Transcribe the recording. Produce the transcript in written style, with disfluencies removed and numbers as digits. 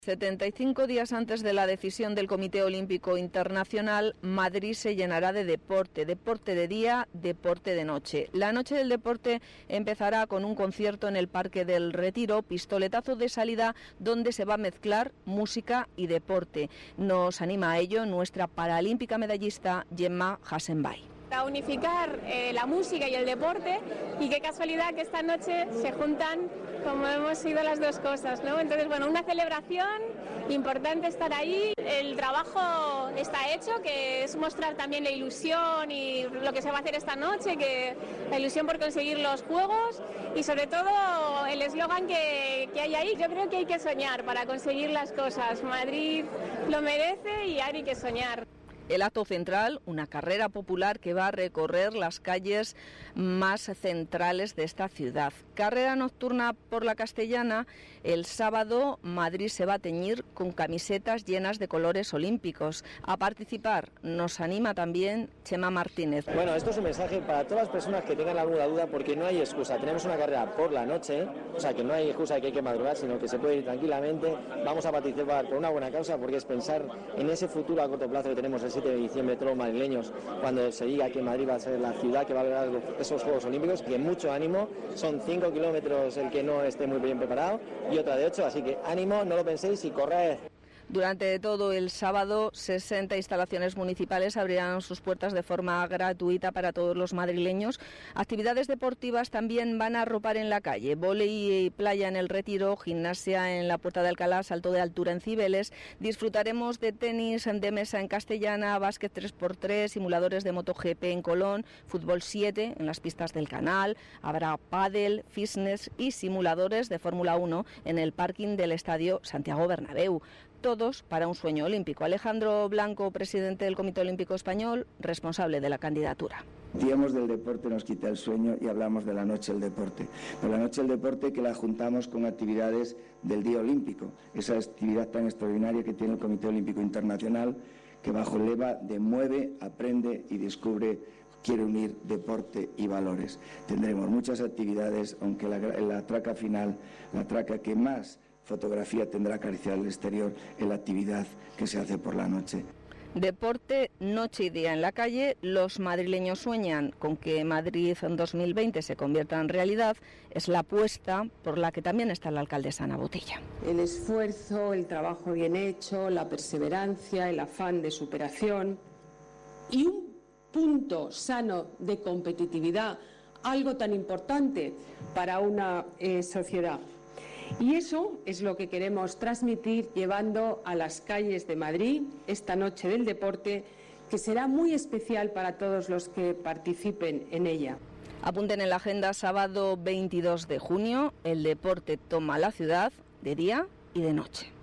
75 días antes de la decisión del Comité Olímpico Internacional, Madrid se llenará de deporte de día, deporte de noche. La noche del deporte empezará con un concierto en el Parque del Retiro, pistoletazo de salida donde se va a mezclar música y deporte. Nos anima a ello nuestra paralímpica medallista Gemma Hasenbay. A unificar la música y el deporte, y qué casualidad que esta noche se juntan como hemos sido las dos cosas, ¿no? Entonces, bueno, una celebración, importante estar ahí, el trabajo está hecho, que es mostrar también la ilusión y lo que se va a hacer esta noche, que la ilusión por conseguir los Juegos y sobre todo el eslogan que hay ahí. Yo creo que hay que soñar para conseguir las cosas. Madrid lo merece y hay que soñar. El acto central, una carrera popular que va a recorrer las calles más centrales de esta ciudad. Carrera nocturna por la Castellana. El sábado Madrid se va a teñir con camisetas llenas de colores olímpicos. A participar nos anima también Chema Martínez. Bueno, esto es un mensaje para todas las personas que tengan alguna duda, porque no hay excusa. Tenemos una carrera por la noche, o sea que no hay excusa de que hay que madrugar, sino que se puede ir tranquilamente. Vamos a participar por una buena causa, porque es pensar en ese futuro a corto plazo que tenemos el 7 de diciembre, todos los madrileños, cuando se diga que Madrid va a ser la ciudad que va a lograr esos Juegos Olímpicos, que mucho ánimo. Son 5 kilómetros el que no esté muy bien preparado y otra de 8, así que ánimo, no lo penséis y corred. Durante todo el sábado, 60 instalaciones municipales abrirán sus puertas de forma gratuita para todos los madrileños. Actividades deportivas también van a arropar en la calle. Vóley y playa en el Retiro, gimnasia en la Puerta de Alcalá, salto de altura en Cibeles. Disfrutaremos de tenis de mesa en Castellana, básquet 3x3, simuladores de MotoGP en Colón, fútbol 7 en las pistas del Canal. Habrá pádel, fitness y simuladores de Fórmula 1 en el parking del Estadio Santiago Bernabéu. Todos para un sueño olímpico. Alejandro Blanco, presidente del Comité Olímpico Español, responsable de la candidatura. Decíamos del deporte nos quita el sueño y hablamos de la noche del deporte. Pero la noche del deporte que la juntamos con actividades del Día Olímpico, esa actividad tan extraordinaria que tiene el Comité Olímpico Internacional, que bajo el lema de Mueve, Aprende y Descubre quiere unir deporte y valores. Tendremos muchas actividades, aunque la traca final, la traca que más fotografía tendrá acariciar el exterior en la actividad que se hace por la noche. Deporte, noche y día en la calle. Los madrileños sueñan con que Madrid en 2020 se convierta en realidad. Es la apuesta por la que también está la alcaldesa Ana Botella. El esfuerzo, el trabajo bien hecho, la perseverancia, el afán de superación y un punto sano de competitividad, algo tan importante para una sociedad. Y eso es lo que queremos transmitir llevando a las calles de Madrid esta noche del deporte, que será muy especial para todos los que participen en ella. Apunten en la agenda, sábado 22 de junio, el deporte toma la ciudad de día y de noche.